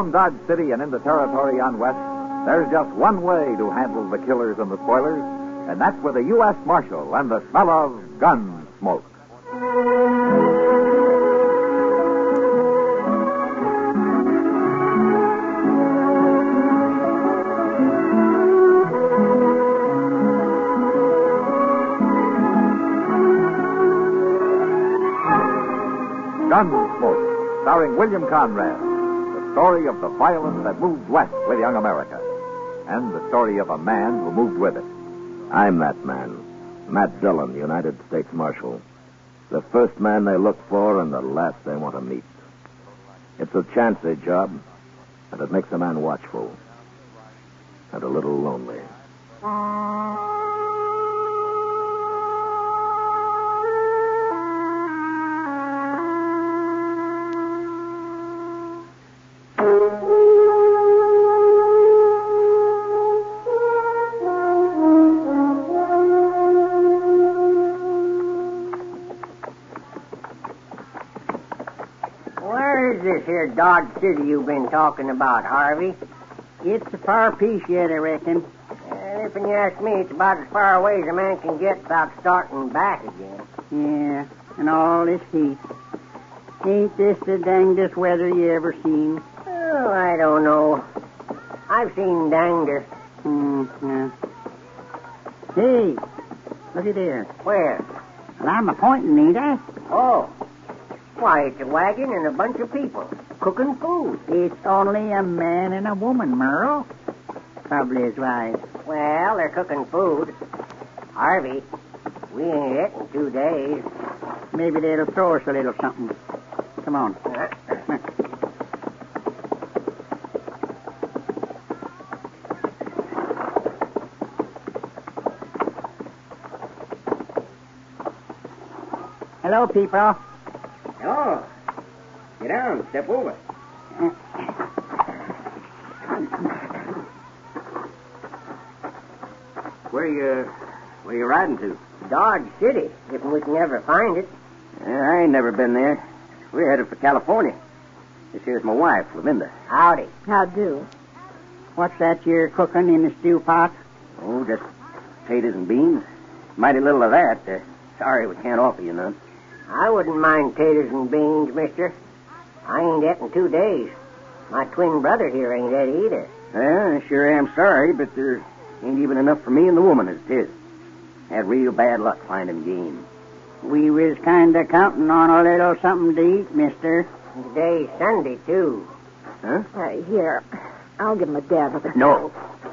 Around Dodge City and into territory on west, there's just one way to handle the killers and the spoilers, and that's with a U.S. Marshal and the smell of gun smoke. Gunsmoke, starring William Conrad. The story of the violence that moved west with young America. And the story of a man who moved with it. I'm that man. Matt Dillon, United States Marshal. The first man they look for and the last they want to meet. It's a chancy job, and it makes a man watchful. And a little lonely. This here Dodge City you've been talking about, Harvey? It's a far piece yet, I reckon. If you ask me, it's about as far away as a man can get without starting back again. Yeah, and all this heat. Ain't this the dangdest weather you ever seen? Oh, I don't know. I've seen dangder. Yeah. Hey, look at there. Where? Well, I'm a-pointing, ain't I? Oh. Why, it's a wagon and a bunch of people cooking food. It's only a man and a woman, Merle. Probably is right. Well, they're cooking food. Harvey, we ain't it in 2 days. Maybe they'll throw us a little something. Come on. Come on. Hello, people. Oh, get down, step over. Where you riding to? Dodge City, if we can ever find it. I ain't never been there. We're headed for California. This here's my wife, Lavinda. Howdy. How do? What's that you're cooking in the stew pot? Oh, just potatoes and beans. Mighty little of that. Sorry we can't offer you none. I wouldn't mind taters and beans, mister. I ain't et in 2 days. My twin brother here ain't et either. Well, I sure am sorry, but there ain't even enough for me and the woman as it is. Had real bad luck finding game. We was kind of counting on a little something to eat, mister. Today's Sunday, too. Huh? Here, I'll give him a dab of it. No.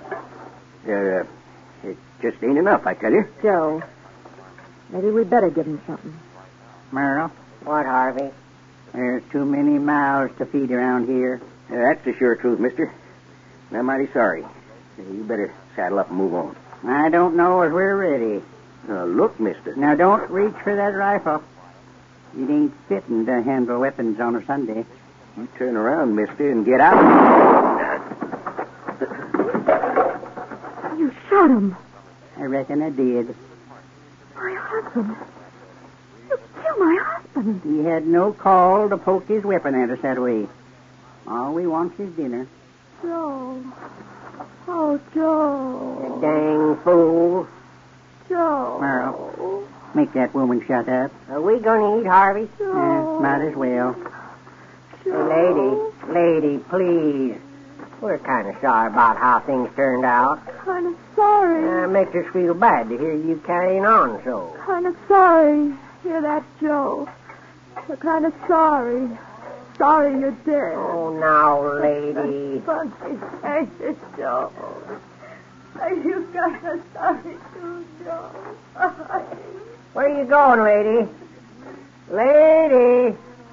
It just ain't enough, I tell you. Joe, maybe we better give him something. Merle, What, Harvey? there's too many mouths to feed around here. That's the sure truth, mister. And I'm mighty sorry. You better saddle up and move on. I don't know if we're ready. Look, mister. Now, don't reach for that rifle. It ain't fitting to handle weapons on a Sunday. You turn around, mister, and get out. You shot him. I reckon I did. My husband. You killed my husband. He had no call to poke his weapon at us that way. All we want's his dinner. Joe. Oh, Joe. Dang fool. Joe. Merle, make that woman shut up. Are we going to eat, Harvey? Joe. Might as well. Joe. Hey, lady, please. We're kind of sorry about how things turned out. Kind of sorry. It makes us feel bad to hear you carrying on so. Kind of sorry. Hear that, Joe? We're kind of sorry. Sorry you're dead. Oh, now, lady. Funky faces, Joe. You kind of sorry too, Joe. Where are you going, lady? Lady!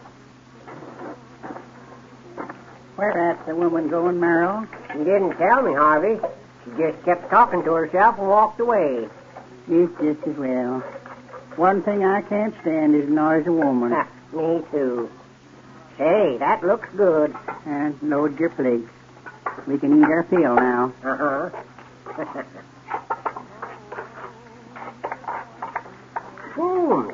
Where's the woman going, Merle? She didn't tell me, Harvey. She just kept talking to herself and walked away. It's just as well. One thing I can't stand is noisy woman. Me too. Say, that looks good. And load your plates. We can eat our fill now. Uh-huh. Well,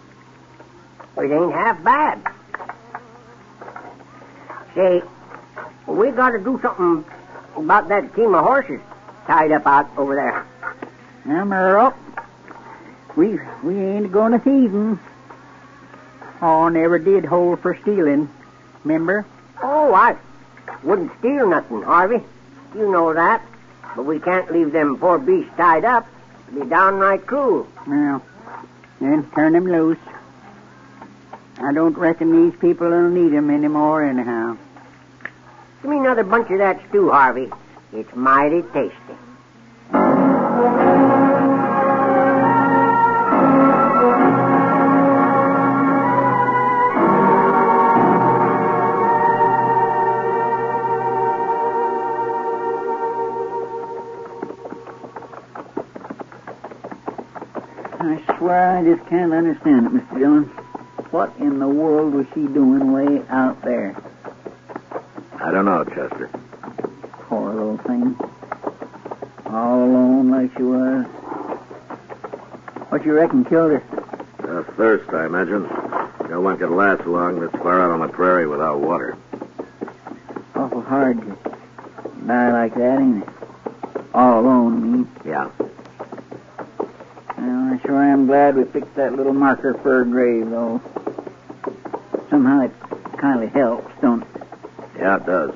it ain't half bad. Say, We got to do something about that team of horses tied up out over there. Now, Merle, we ain't going to thieve 'em. Oh, never did hold for stealing, remember? Oh, I wouldn't steal nothing, Harvey. You know that. But we can't leave them poor beasts tied up. It'd be downright cruel. Well, then turn 'em loose. I don't reckon these people will need 'em anymore anyhow. Give me another bunch of that stew, Harvey. It's mighty tasty. I swear I just can't understand it, Mr. Dillon. What in the world was she doing way out there? I don't know, Chester. Poor little thing. All alone like she was. What you reckon killed her? Thirst, I imagine. No one could last long this far out on the prairie without water. Awful hard to die like that, ain't it? All alone, I mean. Yeah. Well, I sure am glad we picked that little marker for her grave, though. Somehow it kind of helps, don't it? Yeah, it does.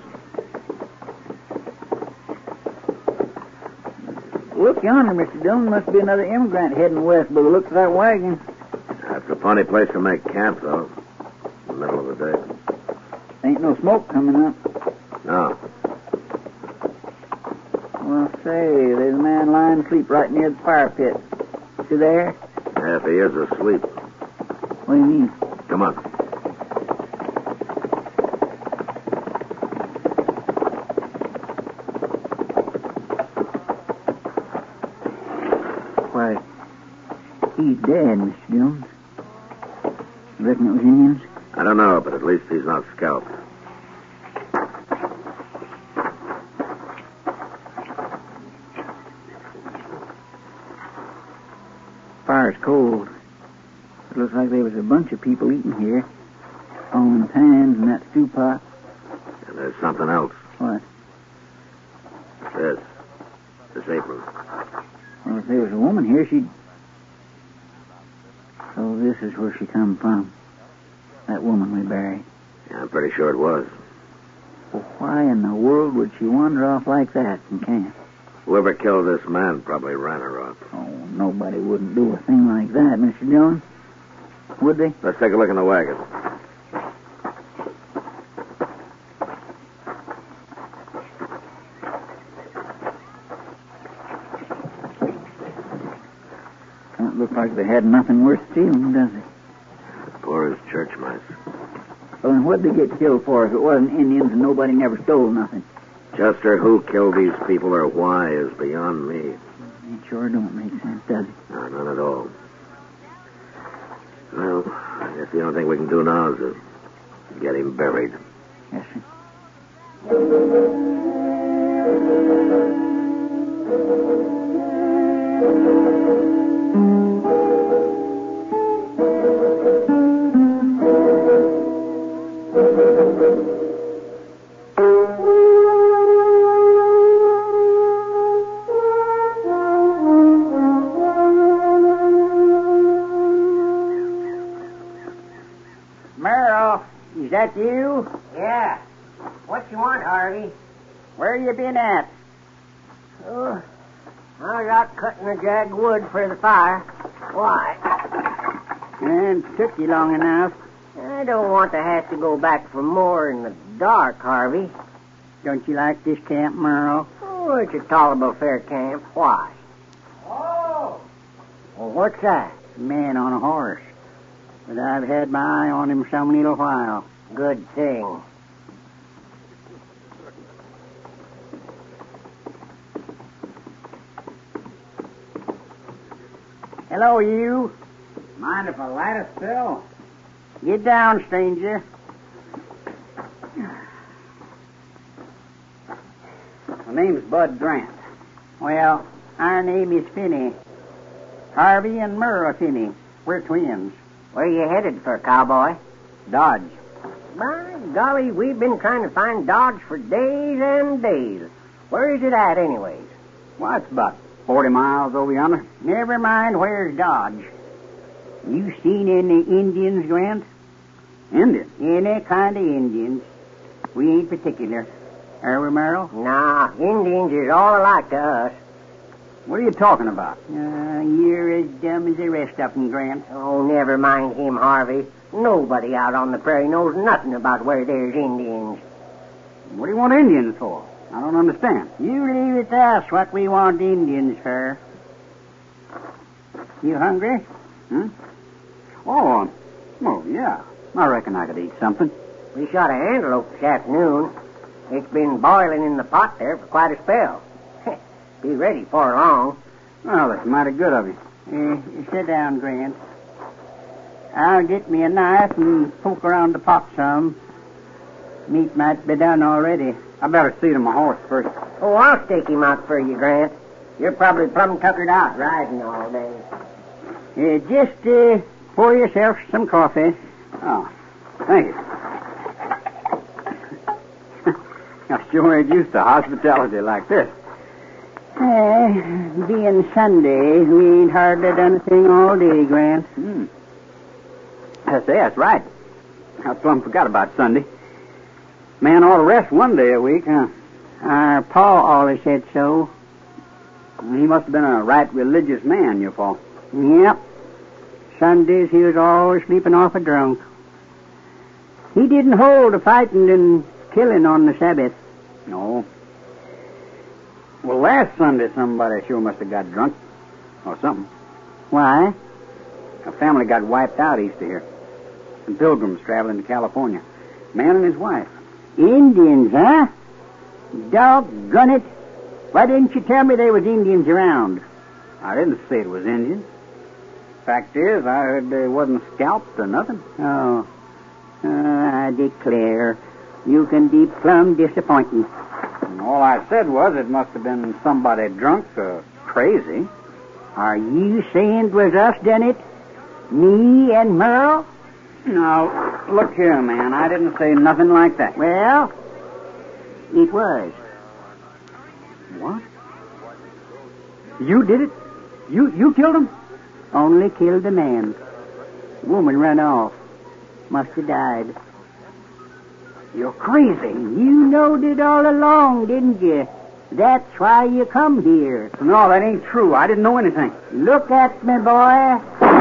Look yonder, Mr. Dillon. Must be another immigrant heading west by the looks of that wagon. That's a funny place to make camp, though. In the middle of the day. Ain't no smoke coming up. No. Well, say, there's a man lying asleep right near the fire pit. See there? Yeah, if he is asleep. What do you mean? Come on. Why, he's dead, Mr. Dillon. You reckon it was Indians? I don't know, but at least he's not scalped. Fire's cold. It looks like there was a bunch of people eating here. All in pans and that stew pot. And there's something else. What? This apron. Well, if there was a woman here, she'd... So this is where she come from. That woman we buried. Yeah, I'm pretty sure it was. Well, why in the world would she wander off like that from camp? Whoever killed this man probably ran her off. Oh, nobody wouldn't do a thing like that, Mr. Dillon. Would they? Let's take a look in the wagon. Don't look like they had nothing worth stealing, does it? Poor as church mice. Well, then what'd they get killed for if it wasn't Indians and nobody never stole nothing? Chester, who killed these people or why is beyond me. It sure don't make sense, does it? No, none at all. Well, I guess the only thing we can do now is to get him buried. Yes, sir. Merle, is that you? Yeah. What you want, Harvey? Where you been at? Oh, I was out cutting the jagged wood for the fire. Why? And took you long enough. I don't want to have to go back for more in the dark, Harvey. Don't you like this camp, Merle? Oh, it's a tolerable fair camp. Why? Oh! Well, what's that? A man on a horse. But I've had my eye on him some little while. Good thing. Hello, you. Mind if I light a spill? Get down, stranger. My name's Bud Grant. Well, our name is Finney. Harvey and Merle Finney. We're twins. Where you headed for, cowboy? Dodge. By golly, we've been trying to find Dodge for days and days. Where is it at, anyways? Well, it's about 40 miles over yonder. Never mind where's Dodge. You seen any Indians, Grant? Indians? Any kind of Indians. We ain't particular. Are we, Merrill? Nah, Indians is all alike to us. What are you talking about? You're as dumb as the rest of them, Grant. Oh, never mind him, Harvey. Nobody out on the prairie knows nothing about where there's Indians. What do you want Indians for? I don't understand. You leave it to us what we want Indians for. You hungry? Oh, yeah. I reckon I could eat something. We shot an antelope this afternoon. It's been boiling in the pot there for quite a spell. Be ready for long. Well, that's mighty good of you. Sit down, Grant. I'll get me a knife and poke around the pot some. Meat might be done already. I better see to my horse first. Oh, I'll stake him out for you, Grant. You're probably plumb tuckered out riding all day. Just pour yourself some coffee. Oh, thank you. I sure ain't used to hospitality like this. Being Sunday, we ain't hardly done a thing all day, Grant. That's right. I plumb forgot about Sunday. Man ought to rest one day a week, huh? Our pa always said so. He must have been a right religious man, your pa. Yep. Sundays he was always sleeping off a drunk. He didn't hold the fighting and killing on the Sabbath. No. Well, last Sunday somebody sure must have got drunk. Or something. Why? A family got wiped out east of here. Some pilgrims traveling to California. Man and his wife. Indians, huh? Doggone it. Why didn't you tell me there was Indians around? I didn't say it was Indians. Fact is, I heard they wasn't scalped or nothing. Oh. I declare, you can be plumb disappointing. And all I said was it must have been somebody drunk or crazy. Are you saying it was us done it? Me and Merle? Now, look here, man. I didn't say nothing like that. Well, it was. What? You did it? You killed him? Only killed the man. The woman ran off. Must have died. You're crazy. You knowed it all along, didn't you? That's why you come here. No, that ain't true. I didn't know anything. Look at me, boy.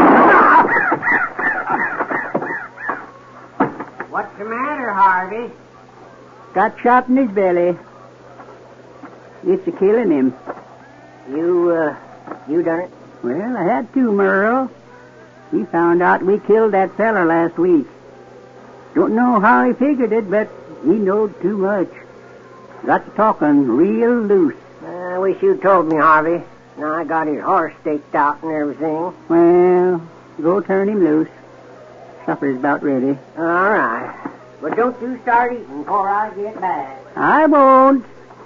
What's the matter, Harvey? Got shot in his belly. It's a killing him. You done it? Well, I had to, Merle. He found out we killed that feller last week. Don't know how he figured it, but he knowed too much. Got to talking real loose. I wish you'd told me, Harvey. Now I got his horse staked out and everything. Well, go turn him loose. Supper's about ready. All right. But don't you start eating before I get back. I won't.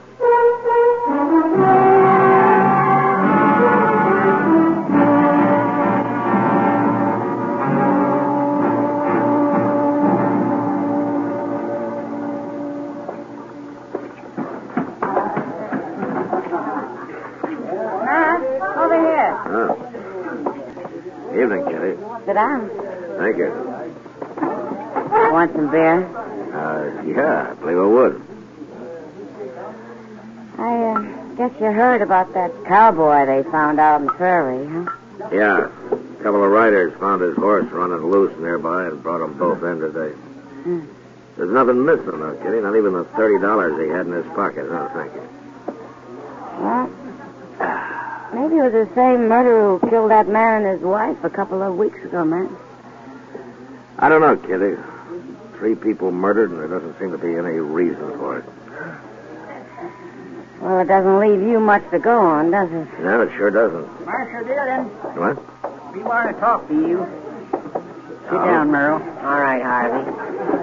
Over here. Oh. Evening, Kitty. Sit down. Thank you. Want some beer? Yeah, I believe I would. I guess you heard about that cowboy they found out on the prairie, huh? Yeah. A couple of riders found his horse running loose nearby and brought them both in today. There's nothing missing, though, Kitty. Not even the $30 he had in his pocket. No, thank you. Well, maybe it was the same murderer who killed that man and his wife a couple of weeks ago, man. I don't know, Kitty. 3 people murdered, and there doesn't seem to be any reason for it. Well, it doesn't leave you much to go on, does it? No, it sure doesn't. Marshal Dillon, What? we want to talk to you. Sit down, Merle. All right, Harvey.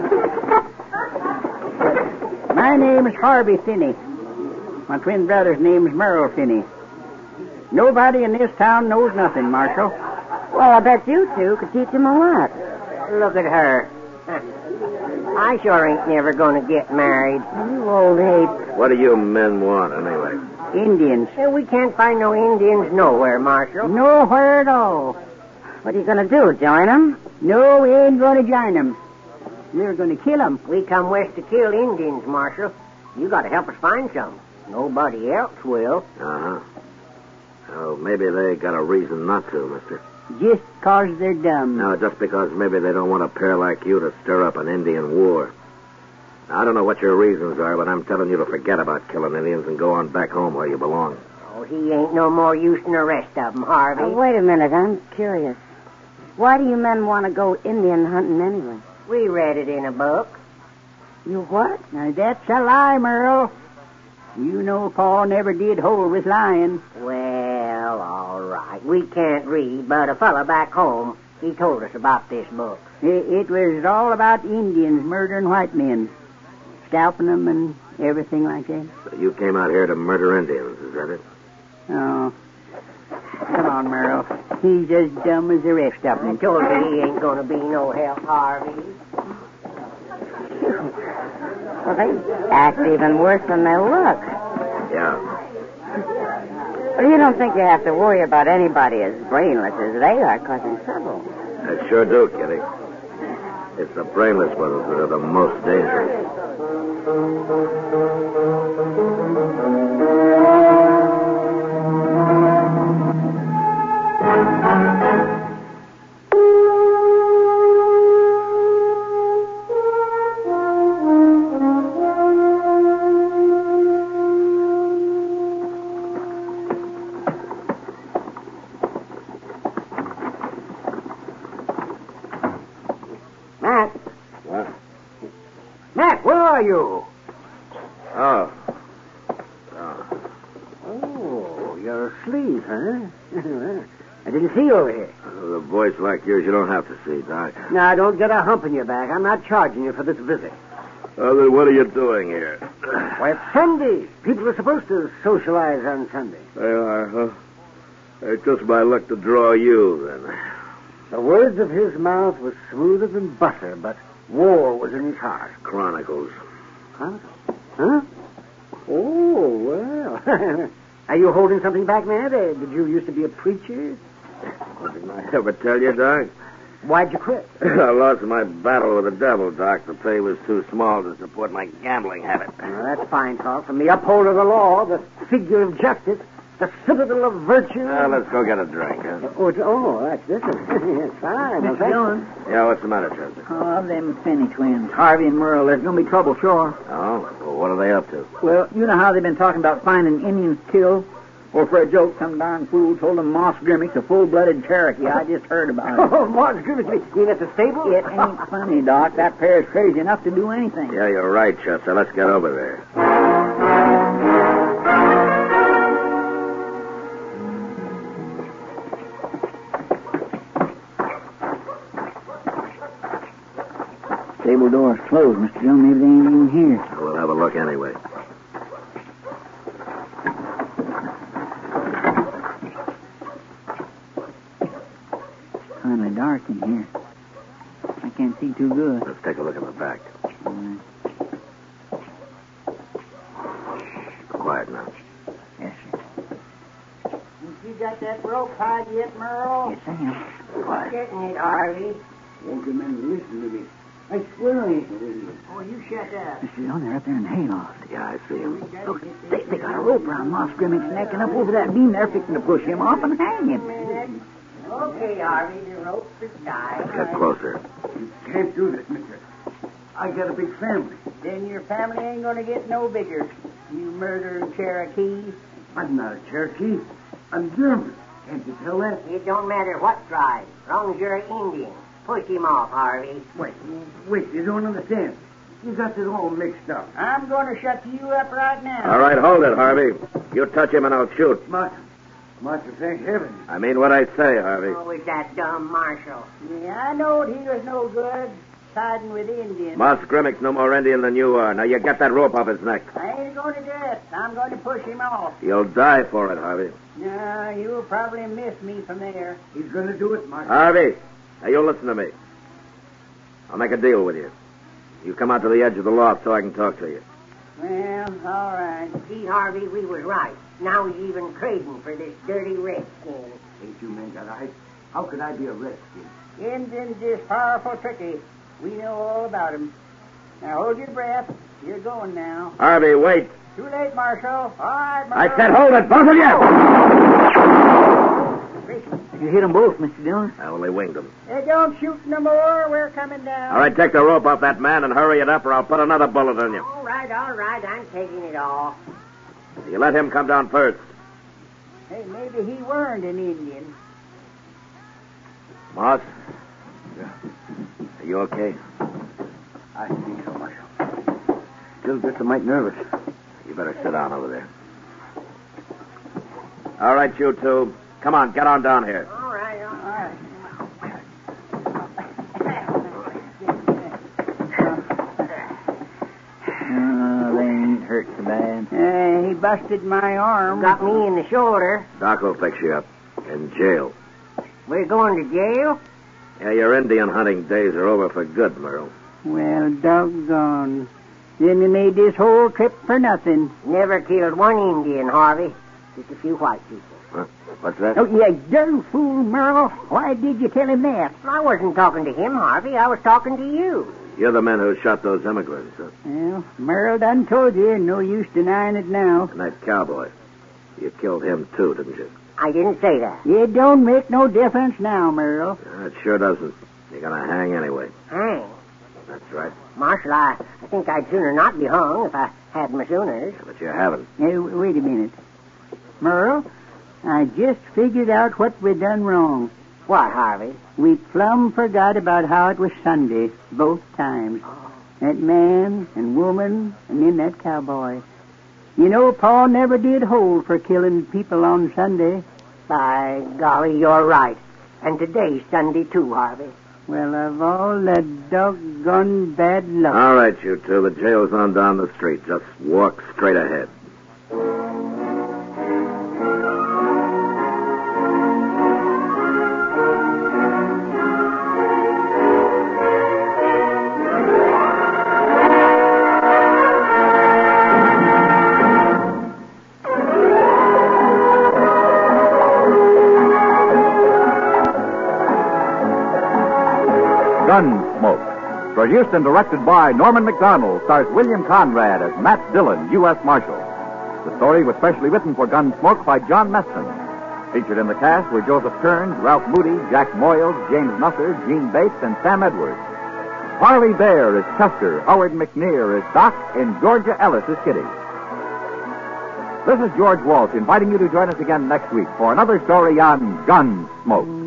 My name is Harvey Finney. My twin brother's name is Merle Finney. Nobody in this town knows nothing, Marshal. Well, I bet you two could teach him a lot. Look at her. I sure ain't never going to get married. You old ape. What do you men want, anyway? Indians. Hey, we can't find no Indians nowhere, Marshal. Nowhere at all. What are you going to do, join them? No, we ain't going to join them. We're going to kill them. We come west to kill Indians, Marshal. You got to help us find some. Nobody else will. Uh-huh. Oh, maybe they got a reason not to, mister. Just 'cause they're dumb. No, just because maybe they don't want a pair like you to stir up an Indian war. Now, I don't know what your reasons are, but I'm telling you to forget about killing Indians and go on back home where you belong. Oh, he ain't no more use than the rest of them, Harvey. Wait a minute, I'm curious. Why do you men want to go Indian hunting anyway? We read it in a book. You what? Now, that's a lie, Merle. You know Paul never did hold with lying. Well, all right. We can't read, but a fella back home, he told us about this book. It was all about Indians murdering white men, scalping them and everything like that. So you came out here to murder Indians, is that it? Oh. Come on, Merle. He's as dumb as the rest of I them. told you he ain't going to be no help, Harvey. Well, they act even worse than they look. Yeah. Well, you don't think you have to worry about anybody as brainless as they are causing trouble. I sure do, Kitty. It's the brainless ones that are the most dangerous. Matt. What? Matt, where are you? Oh. Oh, you're asleep, huh? I didn't see you over here. With a voice like yours, you don't have to see, Doc. Now, don't get a hump in your back. I'm not charging you for this visit. Well, then what are you doing here? Why, it's Sunday. People are supposed to socialize on Sunday. They are, huh? It's just my luck to draw you, then. The words of his mouth were smoother than butter, but war was in his heart. Chronicles. Huh? Huh? Oh, well. Are you holding something back, Matt? Did you used to be a preacher? Didn't I ever tell you, Doc? Why'd you quit? I lost my battle with the devil, Doc. The pay was too small to support my gambling habit. Well, that's fine talk from the upholder of the law, the figure of justice, the citadel of virtue. Let's go get a drink, huh? Oh, that's different. It's fine. Mr. Dillon. Yeah, what's the matter, Chester? Oh, them Finney twins, Harvey and Merle. There's going to be trouble, sure. Oh? Well, what are they up to? Well, you know how they've been talking about finding Indians killed? Or for a joke, some darn fool told them Moss Grimmick's a full-blooded Cherokee. I just heard about it. Oh, Moss Grimmick, you mean at the stable? It ain't funny, Doc. That pair's crazy enough to do anything. Yeah, you're right, Chester. Let's get over there. Stable door's closed, Mr. Dillon. Maybe they ain't even here. We'll have a look anyway. Finally dark in here. I can't see too good. Let's take a look in the back. Quiet now. Yes, sir. You got that rope tied yet, Merle? Yes, I am. Quiet. Getting it, Harvey. Won't remember listening to me. I swear I ain't with you. Oh, you shut up. Mr. Dillon, they're up there in the hayloft. Yeah, I see him. Look, they got a rope around Moss Grimmick's neck and up over that beam there fixing to push him off and hang him. Okay, Harvey, the rope's tied. Get closer. You can't do this, mister. I got a big family. Then your family ain't gonna get no bigger. You murdering Cherokee. I'm not a Cherokee. I'm German. Can't you tell that? It don't matter what tribe, as long as you're an Indian. Push him off, Harvey. Wait, you don't understand. You got this all mixed up. I'm gonna shut you up right now. All right, hold it, Harvey. You touch him and I'll shoot. Marshal, thank heaven. I mean what I say, Harvey. Oh, it's that dumb marshal. Yeah, I knowed he was no good. Siding with Indians. Moss Grimmick's no more Indian than you are. Now you get that rope off his neck. I ain't going to do it. I'm going to push him off. You'll die for it, Harvey. No, you'll probably miss me from there. He's going to do it, Marshal. Harvey, now you listen to me. I'll make a deal with you. You come out to the edge of the loft so I can talk to you. Well, all right. See, Harvey, we was right. Now he's even trading for this dirty redskin. Ain't you men got eyes? How could I be a redskin? Indians is powerful tricky. We know all about 'em. Now, hold your breath. You're going now. Harvey, wait. Too late, Marshal. All right, I Marshal. said hold it, both of you! You hit them both, Mr. Dillon. Well, they winged them. Hey, don't shoot no more. We're coming down. All right, take the rope off that man and hurry it up, or I'll put another bullet in you. All right. I'm taking it off. You let him come down first. Hey, maybe he weren't an Indian. Moss? Yeah. Are you okay? I think so, Marshal. Still just a mite nervous. You better sit down over there. All right, you two. Come on, get on down here. All right. They ain't hurt so bad. He busted my arm. Got me in the shoulder. Doc will fix you up. In jail. We're going to jail? Yeah, your Indian hunting days are over for good, Merle. Well, doggone. Then we made this whole trip for nothing. Never killed one Indian, Harvey. Just a few white people. Huh? What's that? Oh, you dumb fool, Merle. Why did you tell him that? I wasn't talking to him, Harvey. I was talking to you. You're the men who shot those immigrants, huh? Well, Merle done told you. No use denying it now. And that cowboy. You killed him, too, didn't you? I didn't say that. It don't make no difference now, Merle. It sure doesn't. You're going to hang anyway. Hang. That's right. Marshal, I think I'd sooner not be hung if I had my sooners. Yeah, but you haven't. Hey, wait a minute. Merle, I just figured out what we done wrong. What, Harvey? We plumb forgot about how it was Sunday, both times. That man and woman and then that cowboy. You know, Paul never did hold for killing people on Sunday. By golly, you're right. And today's Sunday, too, Harvey. Well, of all the doggone bad luck. All right, you two. The jail's on down the street. Just walk straight ahead. Gunsmoke. Produced and directed by Norman McDonald, stars William Conrad as Matt Dillon, U.S. Marshal. The story was specially written for Gunsmoke by John Meston. Featured in the cast were Joseph Kearns, Ralph Moody, Jack Moyles, James Nusser, Gene Bates, and Sam Edwards. Harley Bear is Chester, Howard McNear is Doc, and Georgia Ellis is Kitty. This is George Walsh inviting you to join us again next week for another story on Gunsmoke.